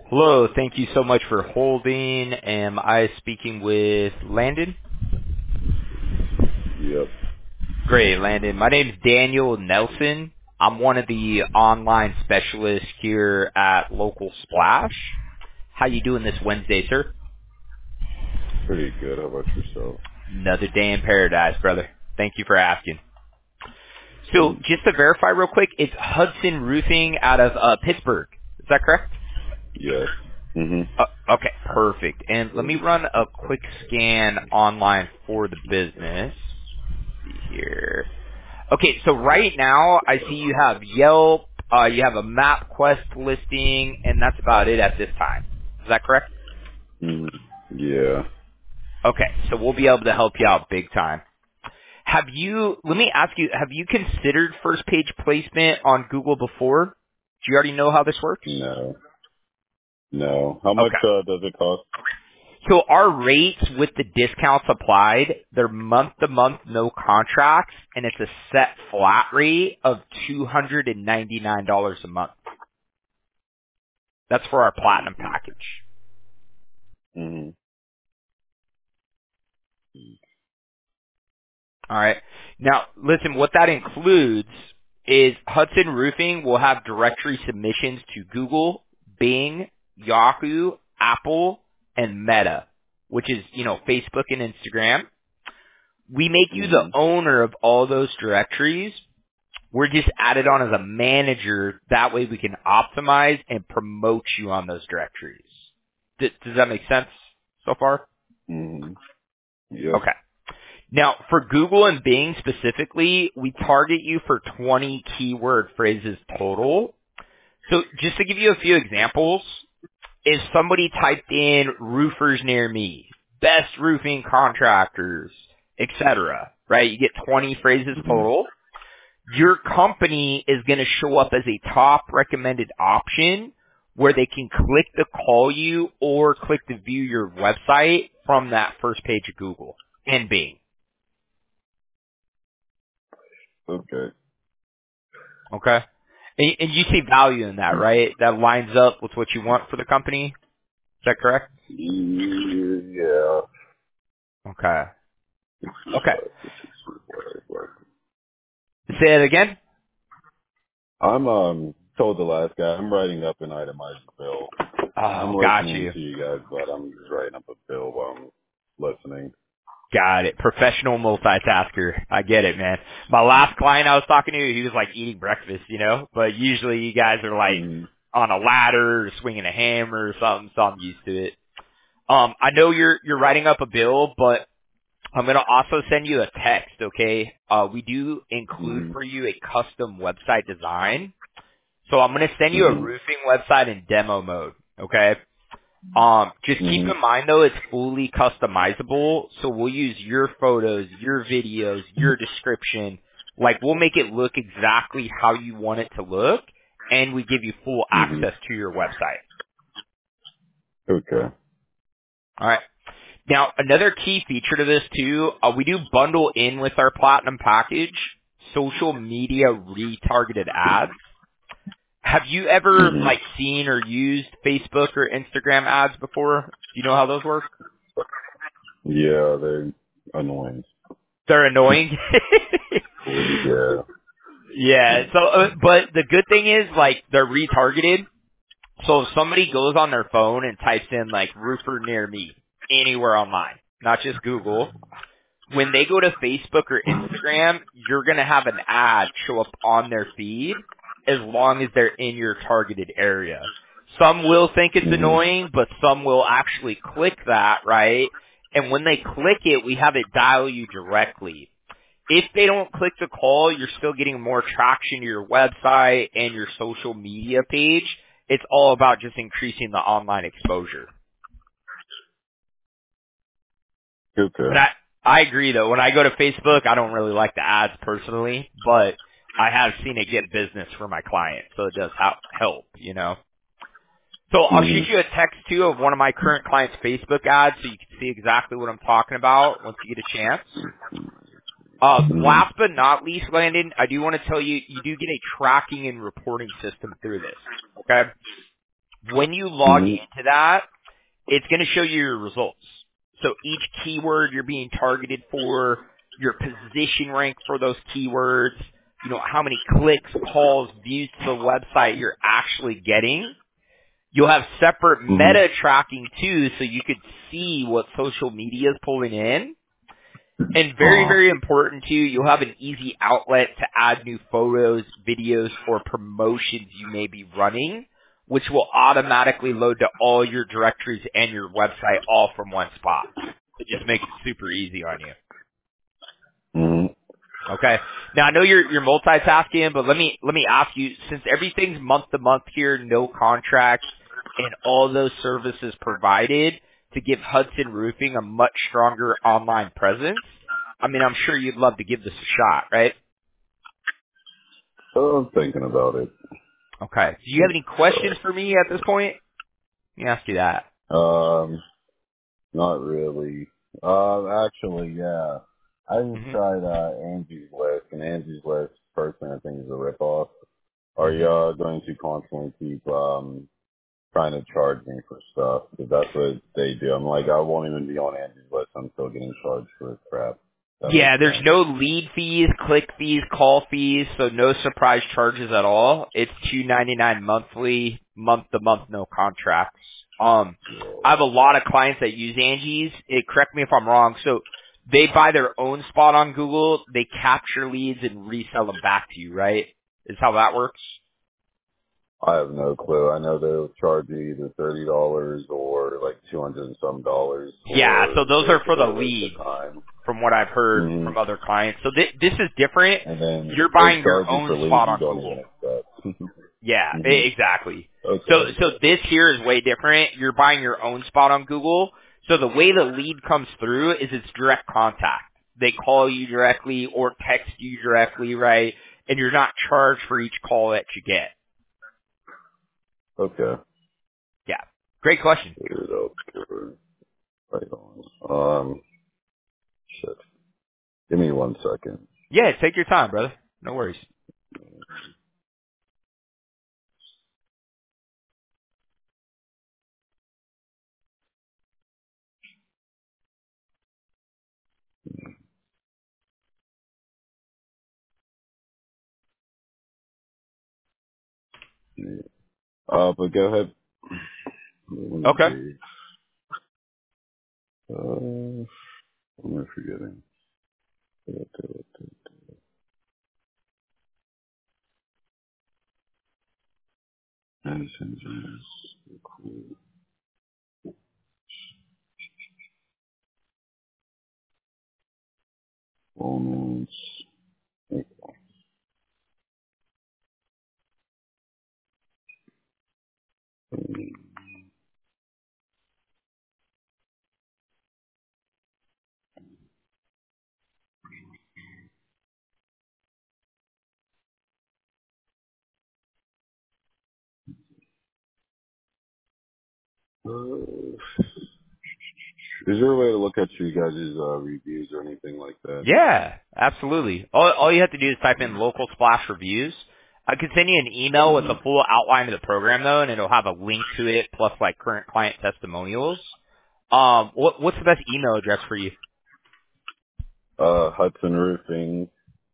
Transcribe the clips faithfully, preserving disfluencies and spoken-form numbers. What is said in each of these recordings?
Hello, thank you so much for holding. Am I speaking with Landon? Yep. Great, Landon. My name is Daniel Nelson. I'm one of the online specialists here at Local Splash. How you doing this Wednesday, sir? Pretty good. How about yourself? Another day in paradise, brother. Thank you for asking. So, Mm, just to verify real quick, it's Hudson Roofing out of uh, Pittsburgh. Is that correct? yes. Mhm. Uh, okay, perfect. And let me run a quick scan online for the business. Let's see here. Okay, so right now I see you have Yelp, uh, you have a MapQuest listing, and that's about it at this time. Is that correct? Mhm. Yeah. Okay, so we'll be able to help you out big time. Have you, let me ask you, have you considered first page placement on Google before? Do you already know how this works? No. No. How much Okay. uh, does it cost? So our rates with the discounts applied, they're month to month, no contracts, and it's a set flat rate of two hundred ninety-nine dollars a month. That's for our platinum package. Mhm. All right. Now, listen, what that includes is Hudson Roofing will have directory submissions to Google, Bing, Yahoo, Apple, and Meta, which is, you know, Facebook and Instagram. We make you the Mhm. owner of all those directories. We're just added on as a manager. That way we can optimize and promote you on those directories. Does, does that make sense so far? Mhm. Yep. Okay. Now, for Google and Bing specifically, we target you for twenty keyword phrases total. So just to give you a few examples, if somebody typed in roofers near me, best roofing contractors, et cetera, right? You get twenty phrases Mhm. total. Your company is going to show up as a top recommended option where they can click to call you or click to view your website from that first page of Google and Bing. Okay. Okay? And, and you see value in that, right? That lines up with what you want for the company. Is that correct? Yeah. Okay. Okay. Right. Say it again? I'm um told the last guy I'm writing up an itemized bill. I'm Oh, got listening you. to you guys, but I'm just writing up a bill while I'm listening. Got it. Professional multitasker. I get it, man. My last client I was talking to, he was like eating breakfast, you know? But usually you guys are like Mhm. on a ladder or swinging a hammer or something, so I'm used to it. Um, I know you're, you're writing up a bill, but I'm going to also send you a text, okay? Uh, we do include Mhm. for you a custom website design. So I'm going to send you a Mhm. roofing website in demo mode, okay? Um, just keep Mhm. in mind though, it's fully customizable, so we'll use your photos, your videos, your description. Like, we'll make it look exactly how you want it to look, and we give you full Mhm. access to your website. Okay. Alright. Now, another key feature to this too, uh, we do bundle in with our platinum package, social media retargeted ads. Have you ever, Mhm. like, seen or used Facebook or Instagram ads before? Do you know how those work? Yeah, they're annoying. They're annoying. Yeah. Yeah. So, uh, but the good thing is, like, they're retargeted. So if somebody goes on their phone and types in like roofer near me anywhere online, not just Google, when they go to Facebook or Instagram, you're gonna have an ad show up on their feed as long as they're in your targeted area. Some will think it's Mhm. annoying, but some will actually click that, right? And when they click it, we have it dial you directly. If they don't click the call, you're still getting more traction to your website and your social media page. It's all about just increasing the online exposure. But Okay. I, I agree though. When I go to Facebook, I don't really like the ads personally, but I have seen it get business for my client, so it does ha- help, you know. So I'll shoot Mhm. you a text too of one of my current clients' Facebook ads so you can see exactly what I'm talking about once you get a chance. Uh, Mhm. last but not least, Landon, I do want to tell you, you do get a tracking and reporting system through this. Okay? when you log Mhm. into that, it's going to show you your results. So each keyword you're being targeted for, your position rank for those keywords, you know, how many clicks, calls, views to the website you're actually getting. You'll have separate Mhm. meta tracking too, so you could see what social media is pulling in. And Uh very, huh. very important too, you'll have an easy outlet to add new photos, videos, or promotions you may be running, which will automatically load to all your directories and your website all from one spot. It just makes it super easy on you. Mhm. Okay. Now I know you're you're multitasking, but let me let me ask you, since everything's month to month here, no contracts, and all those services provided to give Hudson Roofing a much stronger online presence. I mean, I'm sure you'd love to give this a shot, right? So I'm thinking about it. Okay. Do you have any questions for me at this point? Let me ask you that. Um, not really. Uh, actually, yeah. I just Mhm. tried uh, Angie's List, and Angie's List personally I think is a ripoff. Are Mhm. y'all going to constantly keep um trying to charge me for stuff? Because that's what they do. I'm like, I won't even be on Angie's List. I'm still getting charged for this crap. That makes Yeah, there's sense. no lead fees, click fees, call fees, so no surprise charges at all. It's two ninety nine monthly, month to month, no contracts. Um, I have a lot of clients that use Angie's. It, correct me if I'm wrong. So they buy their own spot on Google, they capture leads and resell them back to you, right? Is how that works? I have no clue. I know they'll charge you either thirty dollars or like two hundred and some dollars Yeah, so for those are for the basically a waste of leads, time. from what I've heard Hmm. from other clients. So thi- this is different. And then You're they buying your charge you own for leads spot you on don't Google. even accept. Yeah, Hmm. e- exactly. So, Okay. so this here is way different. You're buying your own spot on Google. So the way the lead comes through is it's direct contact. They call you directly or text you directly, right? And you're not charged for each call that you get. Okay. Yeah. Great question. Figure it out. Right on. Um, shit. Give me one second. Yeah, take your time, brother. No worries. Uh, but go ahead. Let me Okay. see. Uh, what am I forgetting? Messengers. Phones. Uh, is there a way to look at you guys' uh, reviews or anything like that? Yeah, absolutely. All, all you have to do is type in local splash reviews. I could send you an email with a Mm. full outline of the program though, and it'll have a link to it plus like current client testimonials. Um, what, what's the best email address for you? Uh, Hudson Roofing,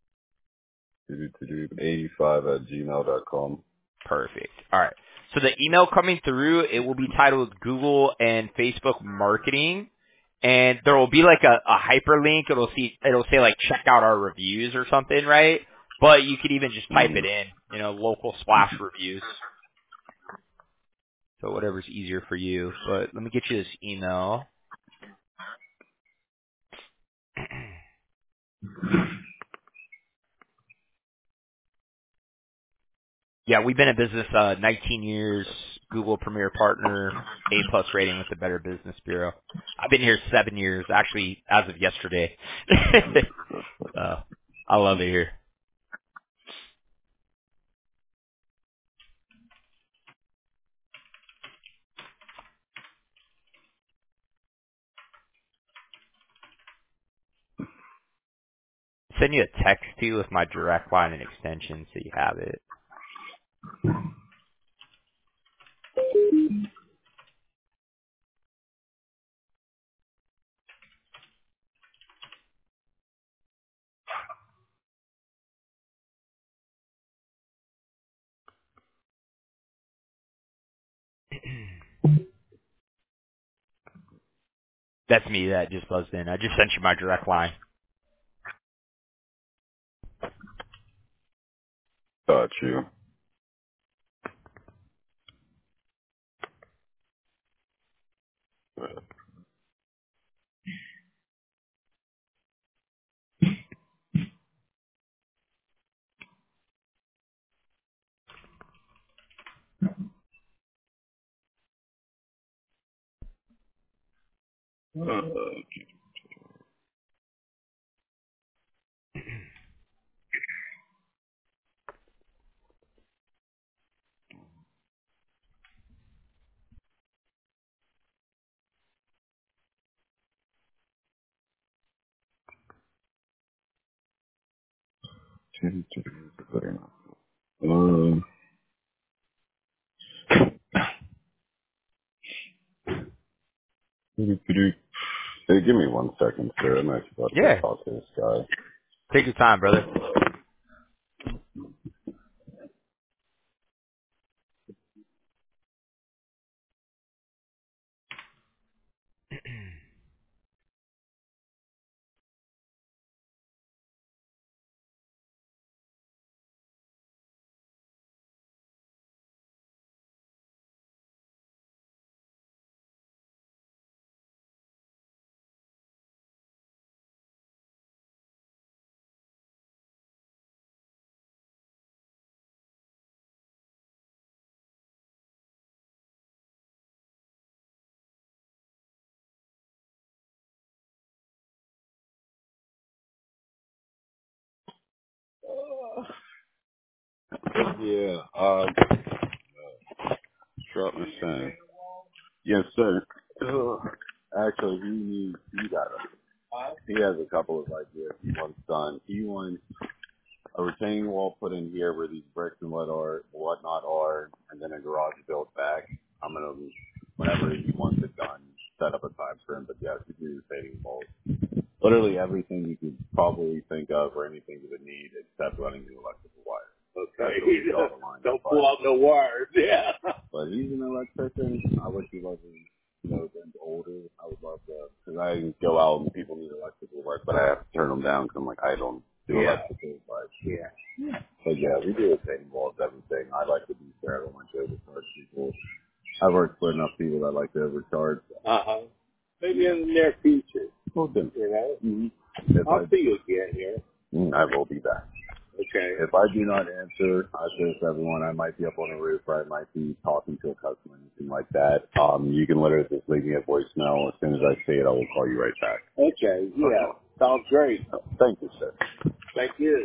eighty-five at gmail dot com. Perfect. All right. So the email coming through, it will be titled Google and Facebook Marketing, and there will be like a, a hyperlink. It'll see, it'll say like check out our reviews or something, right? But you could even just type Mm. it in, you know, local splash reviews. So whatever's easier for you. But let me get you this email. Yeah, we've been in business uh nineteen years, Google Premier Partner, A plus rating with the Better Business Bureau. I've been here seven years, actually as of yesterday. So I love it here. Send you a text too with my direct line and extension so you have it. That's me that just buzzed in. I just sent you my direct line. Got you. Uh, um, hey, give me one second, sir. I'm actually about to go Yeah. talk to this guy. Take your time, brother. Yeah, uh, drop my son. Yes, sir. Uh, actually, he needs, he got a, he has a couple of ideas he wants done. He wants a retaining wall put in here where these bricks and what are, whatnot are, and then a garage built back. I'm gonna, whenever he wants it done, set up a time for him, but yes, we do retaining walls. Literally everything you could probably think of or anything you would need except running the electrical wire. Okay. Don't pull out no wires. Yeah. But he's an electrician. I wish he wasn't, you know, been older. I would love to, because I go out and people need electrical work, but I have to turn them down because I'm like, I don't do yeah. electrical. But yeah. But yeah, we do retaining walls, everything. I like to be fair. I don't want to overcharge people. I've worked with enough people that like to overcharge. Uh-huh. Maybe in the near future. Well, then, you know? Mm-hmm. If I'll I, see you again here. Mm, I will be back. Okay. If I do not answer, I say to everyone, I might be up on the roof or I might be talking to a customer, anything like that. Um, you can literally just leave me a voicemail. As soon as I see it, I will call you right back. Okay. Yeah. Okay. Sounds great. Oh, thank you, sir. Thank you.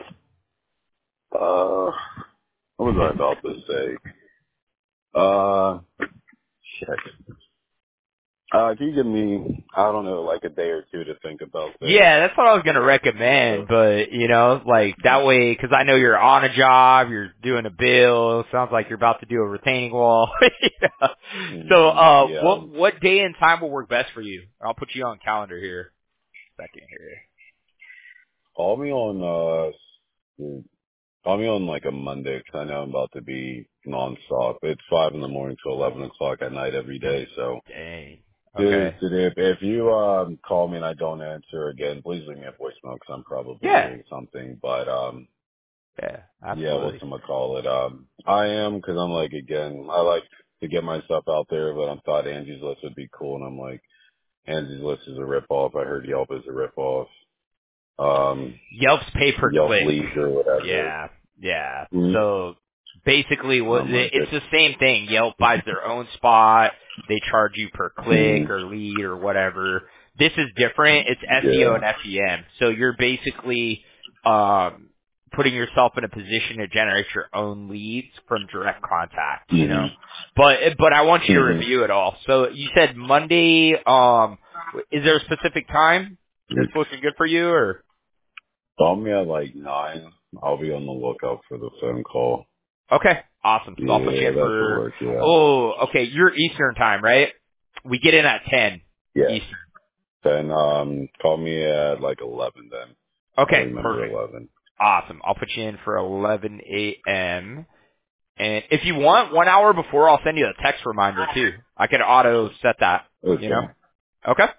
Uh, what was I about to say? Uh, shit. Uh, can you give me, I don't know, like a day or two to think about this? Yeah, that's what I was gonna recommend, but you know, like that way, because I know you're on a job, you're doing a bill. Sounds like you're about to do a retaining wall. Yeah. So, uh, Yeah. what what day and time will work best for you? I'll put you on calendar here. Second here. Call me on, uh, call me on like a Monday 'cause I know I'm about to be nonstop. It's five in the morning to eleven o'clock at night every day, so. Dang. Dude, Okay. if, if you, um, call me and I don't answer again, please leave me a voicemail 'cause I'm probably Yeah. doing something, but, um, Yeah. yeah, Absolutely. whatchamacallit, um, I am 'cause I'm like, again, I like to get myself out there, but I thought Angie's List would be cool, and I'm like, Angie's List is a ripoff. I heard Yelp is a ripoff. Um, Yelp's pay per Yelp click. Leads or whatever. Yeah, yeah. Mm-hmm. So basically, what I'm like, it's the same thing. Yelp buys their own spot. They charge you per click mm, or lead or whatever. This is different. It's S E O yeah. and F E M. So you're basically um, putting yourself in a position to generate your own leads from direct contact. You know, Mm-hmm. but but I want you to Mm-hmm. review it all. So you said Monday. Um, is there a specific time that's looking good for you, or? Call me at like nine. I'll be on the lookout for the phone call. Okay, awesome. So I'll put you Yeah, in that should for. work. Yeah. Oh, okay. You're Eastern time, right? We get in at ten Yeah. Eastern. Then um, call me at like eleven. Then I'll Okay, remember perfect. eleven. Awesome. I'll put you in for eleven a.m. And if you want one hour before, I'll send you a text reminder too. I can auto set that. You know. Okay. Okay.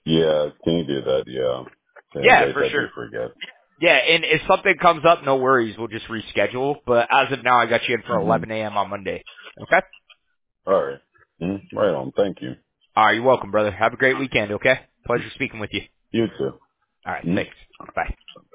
Yeah, can you do that? Yeah. In Yeah, case for I do sure. forget. Yeah, and if something comes up, no worries. We'll just reschedule. But as of now, I got you in for Mm-hmm. eleven a.m. on Monday. Okay? All right. Mm-hmm. Right on. Thank you. All right, you're welcome, brother. Have a great weekend, okay? Pleasure speaking with you. You too. All right, Mm-hmm. thanks. Bye.